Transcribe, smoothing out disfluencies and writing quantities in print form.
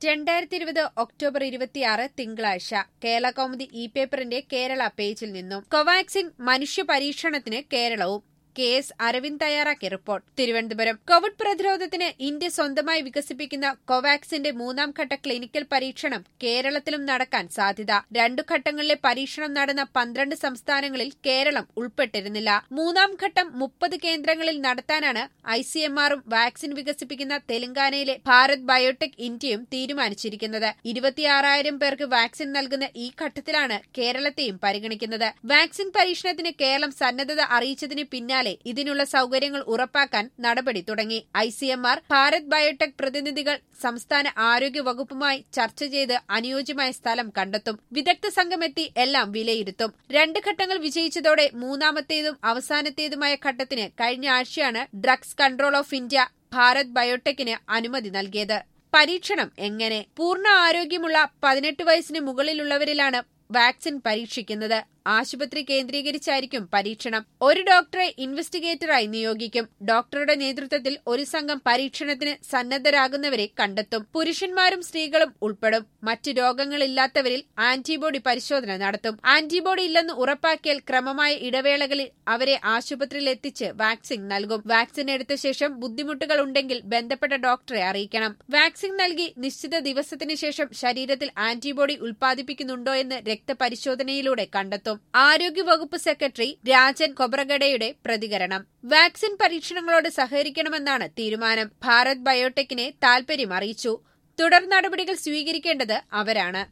2020 October 26 തിങ്കളാഴ്ച കേരളകൗമുദി പേപ്പറിന്റെ കേരള പേജിൽ നിന്നും കോവാക്സിൻ മനുഷ്യ പരീക്ഷണത്തിന് കേരളവും KS അരവിന്ദ് തയ്യാറാക്കിയ റിപ്പോർട്ട്. തിരുവനന്തപുരം. കോവിഡ് പ്രതിരോധത്തിന് ഇന്ത്യ സ്വന്തമായി വികസിപ്പിക്കുന്ന കോവാക്സിന്റെ മൂന്നാം ഘട്ട ക്ലിനിക്കൽ പരീക്ഷണം കേരളത്തിലും നടക്കാൻ സാധ്യത. 2 ഘട്ടങ്ങളിലെ പരീക്ഷണം നടന്ന 12 സംസ്ഥാനങ്ങളിൽ കേരളം ഉൾപ്പെട്ടിരുന്നില്ല. മൂന്നാം ഘട്ടം 30 കേന്ദ്രങ്ങളിൽ നടത്താനാണ് ICMR-ഉം വാക്സിൻ വികസിപ്പിക്കുന്ന തെലങ്കാനയിലെ ഭാരത് ബയോടെക് ഇന്ത്യയും തീരുമാനിച്ചിരിക്കുന്നത്. 26,000 പേർക്ക് വാക്സിൻ നൽകുന്ന ഈ ഘട്ടത്തിലാണ് കേരളത്തെയും പരിഗണിക്കുന്നത്. വാക്സിൻ പരീക്ഷണത്തിന് കേരളം സന്നദ്ധത അറിയിച്ചതിന് പിന്നാലെ ഇതിനുള്ള സൌകര്യങ്ങൾ ഉറപ്പാക്കാൻ നടപടി തുടങ്ങി. ICMR, ഭാരത് ബയോടെക് പ്രതിനിധികൾ സംസ്ഥാന ആരോഗ്യ വകുപ്പുമായി ചർച്ച ചെയ്ത് അനുയോജ്യമായ സ്ഥലം കണ്ടെത്തും. വിദഗ്ധ സംഘമെത്തി എല്ലാം വിലയിരുത്തും. 2 ഘട്ടങ്ങൾ വിജയിച്ചതോടെ മൂന്നാമത്തേതും അവസാനത്തേതുമായ ഘട്ടത്തിന് കഴിഞ്ഞ ആഴ്ചയാണ് drugs control of India Bharat ബയോടെക്കിന് അനുമതി നൽകിയത്. പരീക്ഷണം എങ്ങനെ? പൂർണ്ണ ആരോഗ്യമുള്ള 18 വയസ്സിന് മുകളിലുള്ളവരിലാണ് വാക്സിൻ പരീക്ഷിക്കുന്നത്. ആശുപത്രി കേന്ദ്രീകരിച്ചായിരിക്കും പരീക്ഷണം. ഒരു ഡോക്ടറെ ഇൻവെസ്റ്റിഗേറ്ററായി നിയോഗിക്കും. ഡോക്ടറുടെ നേതൃത്വത്തിൽ ഒരു സംഘം പരീക്ഷണത്തിന് സന്നദ്ധരാകുന്നവരെ കണ്ടെത്തും. പുരുഷന്മാരും സ്ത്രീകളും ഉൾപ്പെടും. മറ്റ് രോഗങ്ങളില്ലാത്തവരിൽ ആന്റിബോഡി പരിശോധന നടത്തും. ആന്റിബോഡി ഇല്ലെന്ന് ഉറപ്പാക്കിയാൽ ക്രമമായ ഇടവേളകളിൽ അവരെ ആശുപത്രിയിൽ എത്തിച്ച് വാക്സിൻ നൽകും. വാക്സിൻ എടുത്ത ശേഷം ബുദ്ധിമുട്ടുകൾ ഉണ്ടെങ്കിൽ ബന്ധപ്പെട്ട ഡോക്ടറെ അറിയിക്കണം. വാക്സിൻ നൽകി നിശ്ചിത ദിവസത്തിന് ശേഷം ശരീരത്തിൽ ആന്റിബോഡി ഉൽപ്പാദിപ്പിക്കുന്നുണ്ടോ എന്ന് രക്തപരിശോധനയിലൂടെ കണ്ടെത്തും. ആരോഗ്യവകുപ്പ് സെക്രട്ടറി രാജൻ കൊബ്രഗഡയുടെ പ്രതികരണം. വാക്സിൻ പരീക്ഷണങ്ങളോട് സഹകരിക്കണമെന്നാണ് തീരുമാനം. ഭാരത് ബയോടെക്കിനെ താൽപര്യം അറിയിച്ചു. തുടർ നടപടികൾ സ്വീകരിക്കേണ്ടത് അവരാണ്.